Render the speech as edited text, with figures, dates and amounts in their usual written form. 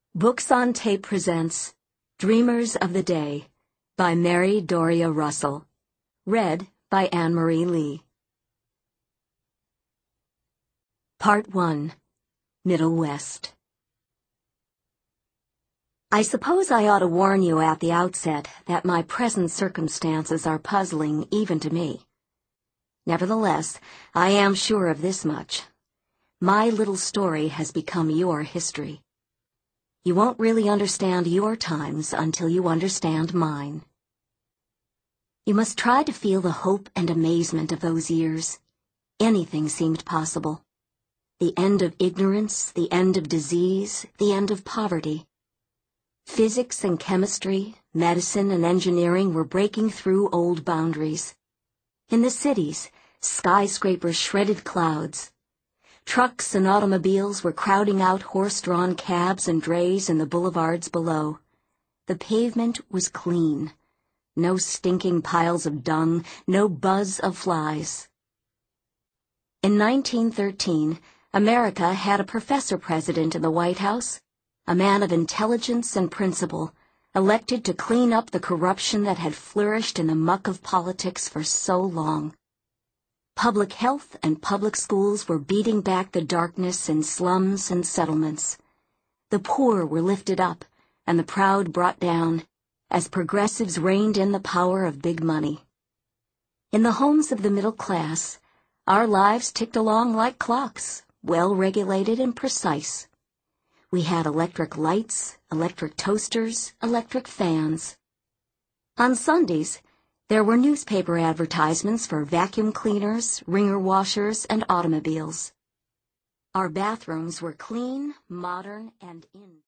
Books on Tape presents Dreamers of the Day by Mary Doria Russell. Read by Anne-Marie Lee. Part 1. Middle West. I suppose I ought to warn you at the outset that my present circumstances are puzzling even to me. Nevertheless, I am sure of this much. My little story has become your history. You won't really understand your times until you understand mine. You must try to feel the hope and amazement of those years. Anything seemed possible. The end of ignorance, the end of disease, the end of poverty. Physics and chemistry, medicine and engineering were breaking through old boundaries. In the cities, skyscrapers shredded clouds. Trucks and automobiles were crowding out horse-drawn cabs and drays in the boulevards below. The pavement was clean. No stinking piles of dung, no buzz of flies. In 1913, America had a professor-president in the White House, a man of intelligence and principle, elected to clean up the corruption that had flourished in the muck of politics for so long. Public health and public schools were beating back the darkness in slums and settlements. The poor were lifted up and the proud brought down, as progressives reined in the power of big money. In the homes of the middle class, our lives ticked along like clocks, well regulated and precise. We had electric lights, electric toasters, electric fans. On Sundays, there were newspaper advertisements for vacuum cleaners, wringer washers, and automobiles. Our bathrooms were clean, modern, and in.